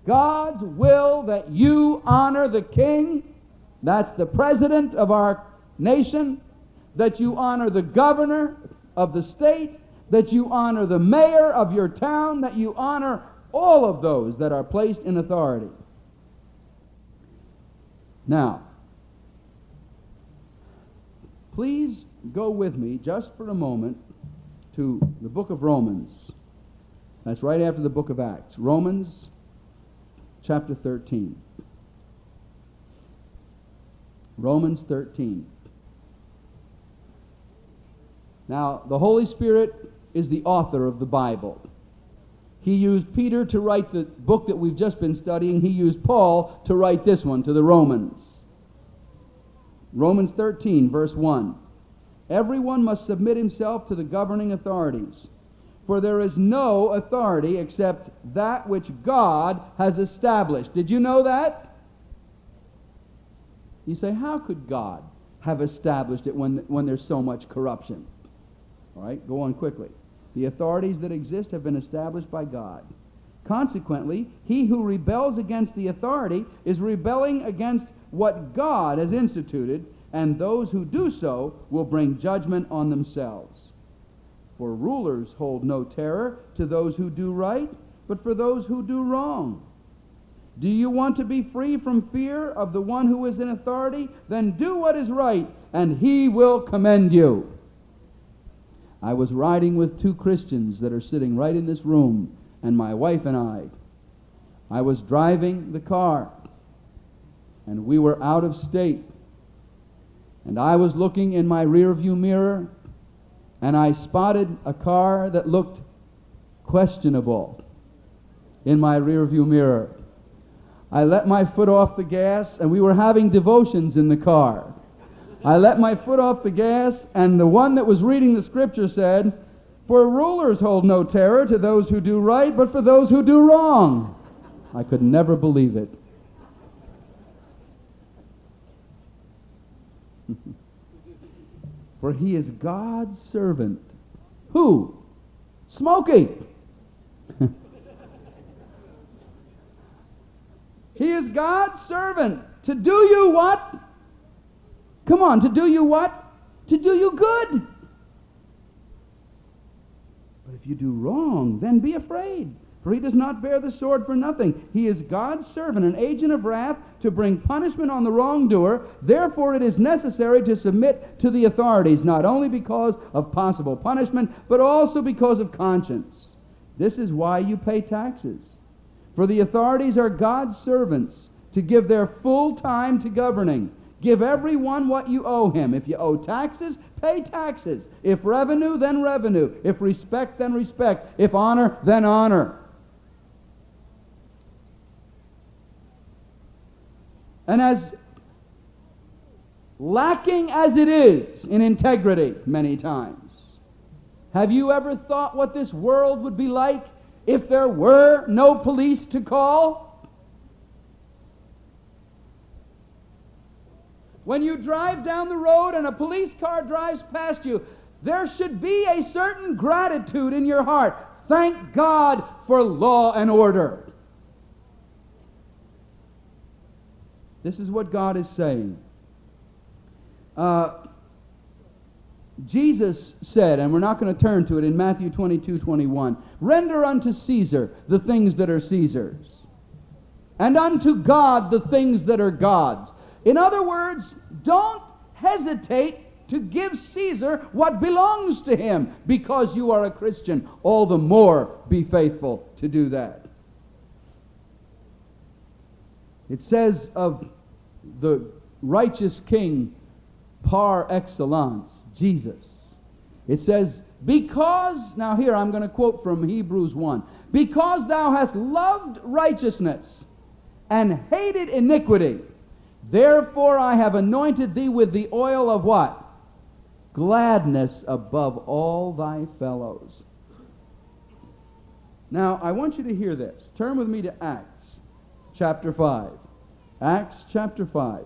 God's will that you honor the king, that's the president of our nation, that you honor the governor of the state, that you honor the mayor of your town, that you honor all of those that are placed in authority. Now, please go with me just for a moment to the book of Romans. That's right after the book of Acts. Romans chapter 13. Romans 13. Now, the Holy Spirit is the author of the Bible. He used Peter to write the book that we've just been studying. He used Paul to write this one, to the Romans. Romans 13, verse 1. Everyone must submit himself to the governing authorities, for there is no authority except that which God has established. Did you know that? You say, how could God have established it when there's so much corruption? All right, go on quickly. The authorities that exist have been established by God. Consequently, he who rebels against the authority is rebelling against what God has instituted, and those who do so will bring judgment on themselves. For rulers hold no terror to those who do right, but for those who do wrong. Do you want to be free from fear of the one who is in authority? Then do what is right, and he will commend you. I was riding with two Christians that are sitting right in this room, and my wife and I. I was driving the car, and we were out of state. And I was looking in my rearview mirror, and I spotted a car that looked questionable in my rearview mirror. I let my foot off the gas, and we were having devotions in the car. I let my foot off the gas, and the one that was reading the scripture said, "For rulers hold no terror to those who do right, but for those who do wrong." I could never believe it. For he is God's servant. Who? Smokey. He is God's servant to do you what? Come on, to do you what? To do you good. But if you do wrong, then be afraid, for he does not bear the sword for nothing. He is God's servant, an agent of wrath, to bring punishment on the wrongdoer. Therefore it is necessary to submit to the authorities, not only because of possible punishment, but also because of conscience. This is why you pay taxes. For the authorities are God's servants, to give their full time to governing. Give everyone what you owe him. If you owe taxes, pay taxes. If revenue, then revenue. If respect, then respect. If honor, then honor. And as lacking as it is in integrity many times, have you ever thought what this world would be like if there were no police to call? When you drive down the road and a police car drives past you, there should be a certain gratitude in your heart. Thank God for law and order. This is what God is saying. Jesus said, and we're not going to turn to it, in Matthew 22:21, "Render unto Caesar the things that are Caesar's, and unto God the things that are God's." In other words, don't hesitate to give Caesar what belongs to him. Because you are a Christian, all the more be faithful to do that. It says of the righteous king par excellence, Jesus. It says, because, now here I'm going to quote from Hebrews 1, "Because thou hast loved righteousness and hated iniquity, therefore I have anointed thee with the oil of" what? "Gladness above all thy fellows." Now, I want you to hear this. Turn with me to Acts chapter 5. Acts chapter 5.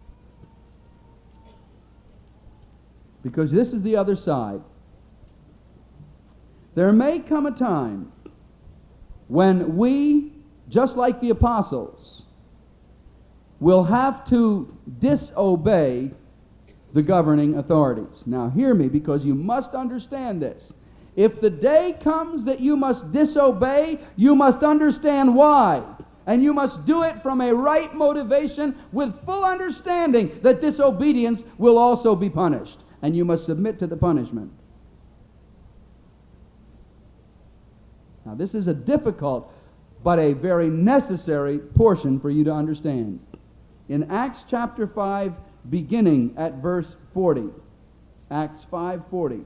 Because this is the other side. There may come a time when we just like the apostles, will have to disobey the governing authorities. Now hear me, because you must understand this. If the day comes that you must disobey, you must understand why. And you must do it from a right motivation with full understanding that disobedience will also be punished. And you must submit to the punishment. Now this is a difficult but a very necessary portion for you to understand. In Acts chapter 5, beginning at verse 40, Acts 5:40,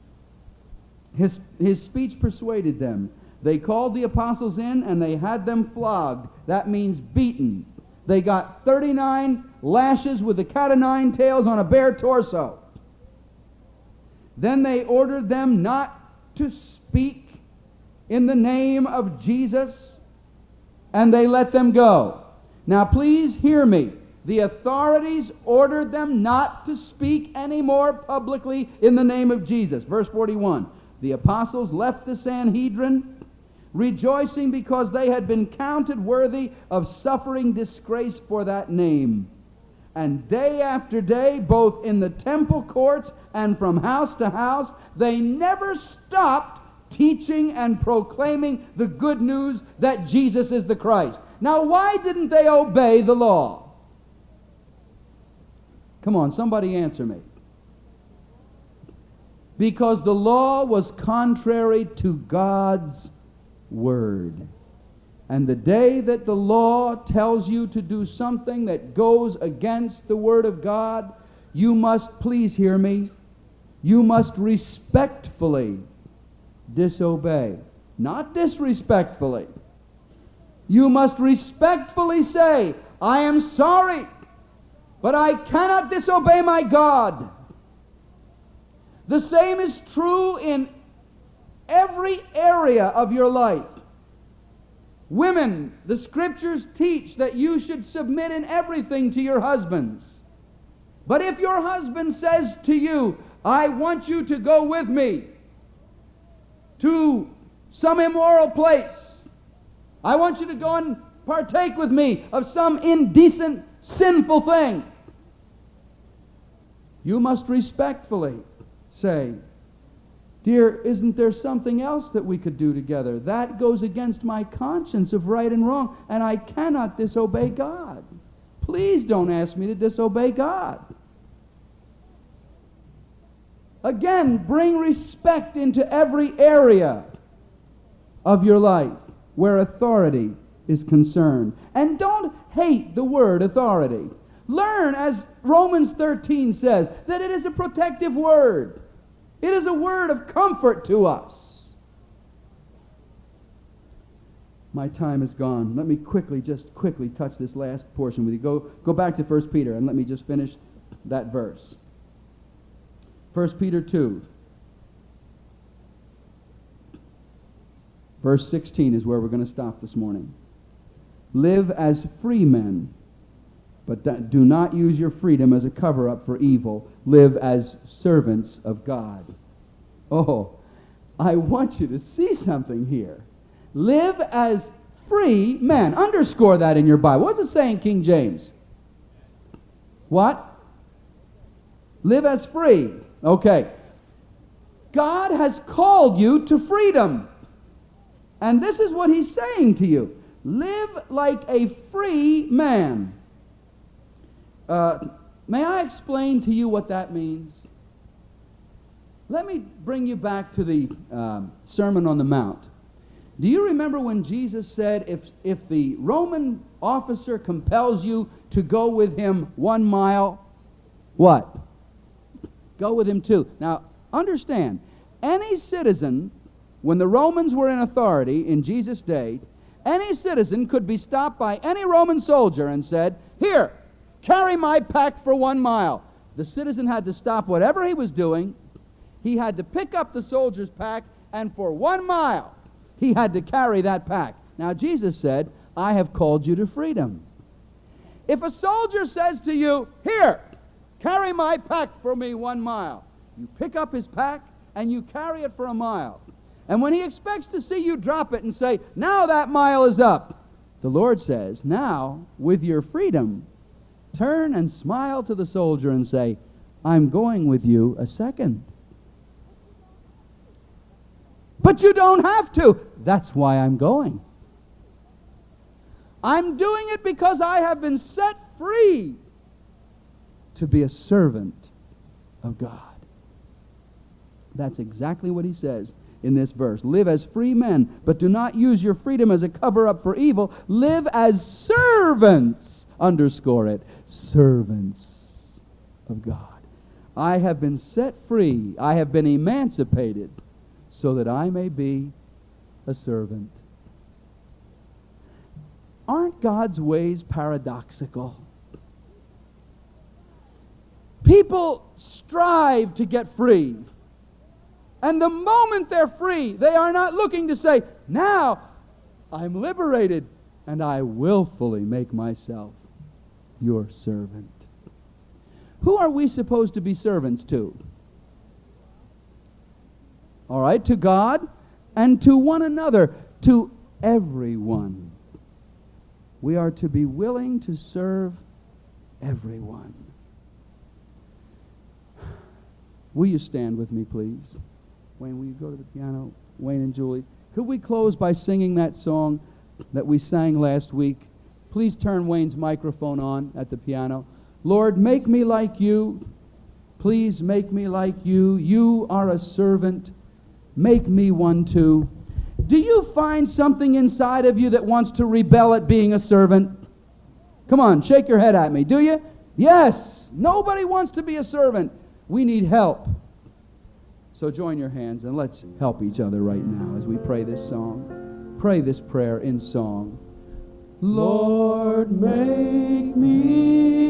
his speech persuaded them. They called the apostles in and they had them flogged. That means beaten. They got 39 lashes with the cat o' nine tails on a bare torso. Then they ordered them not to speak in the name of Jesus, and they let them go. Now please hear me. The authorities ordered them not to speak anymore publicly in the name of Jesus. Verse 41. The apostles left the Sanhedrin, rejoicing because they had been counted worthy of suffering disgrace for that name. And day after day, both in the temple courts and from house to house, they never stopped teaching and proclaiming the good news that Jesus is the Christ. Now, why didn't they obey the law? Come on, somebody answer me. Because the law was contrary to God's Word. And the day that the law tells you to do something that goes against the Word of God, you must, please hear me, you must respectfully disobey. Not disrespectfully. You must respectfully say, I am sorry, but I cannot disobey my God. The same is true in every area of your life. Women, the Scriptures teach that you should submit in everything to your husbands. But if your husband says to you, I want you to go with me to some immoral place, I want you to go and partake with me of some indecent, sinful thing, you must respectfully say, dear, isn't there something else that we could do together? That goes against my conscience of right and wrong, and I cannot disobey God. Please don't ask me to disobey God. Again, bring respect into every area of your life where authority is concerned. And don't hate the word authority. Learn, as Romans 13 says, that it is a protective word. It is a word of comfort to us. My time is gone. Let me quickly touch this last portion with you. Go back to 1 Peter and let me just finish that verse. 1 Peter 2. Verse 16 is where we're going to stop this morning. Live as free men, but do not use your freedom as a cover-up for evil. Live as servants of God. Oh, I want you to see something here. Live as free men. Underscore that in your Bible. What's it saying, King James? What? Live as free. Okay. God has called you to freedom. And this is what he's saying to you. Live like a free man. May I explain to you what that means? Let me bring you back to the Sermon on the Mount. Do you remember when Jesus said, if the Roman officer compels you to go with him 1 mile, what? Go with him 2. Now, understand, any citizen, when the Romans were in authority in Jesus' day, any citizen could be stopped by any Roman soldier and said, here, carry my pack for 1 mile. The citizen had to stop whatever he was doing. He had to pick up the soldier's pack, and for 1 mile, he had to carry that pack. Now, Jesus said, I have called you to freedom. If a soldier says to you, here, carry my pack for me 1 mile, you pick up his pack, and you carry it for 1 mile. And when he expects to see you drop it and say, now that mile is up, The Lord says, now, with your freedom, turn and smile to the soldier and say, I'm going with you a second. But you don't have to. That's why I'm going. I'm doing it because I have been set free to be a servant of God. That's exactly what he says in this verse. Live as free men, but do not use your freedom as a cover-up for evil. Live as servants. Underscore it. Servants of God. I have been set free. I have been emancipated so that I may be a servant. Aren't God's ways paradoxical? People strive to get free. And the moment they're free, they are not looking to say, now I'm liberated and I willfully make myself your servant. Who are we supposed to be servants to? All right, to God and to one another, to everyone. We are to be willing to serve everyone. Will you stand with me, please? Wayne, will you go to the piano? Wayne and Julie. Could we close by singing that song that we sang last week? Please turn Wayne's microphone on at the piano. Lord, make me like you. Please make me like you. You are a servant. Make me one too. Do you find something inside of you that wants to rebel at being a servant? Come on, shake your head at me. Do you? Yes. Nobody wants to be a servant. We need help. So join your hands and let's help each other right now as we pray this song. Pray this prayer in song. Lord, make me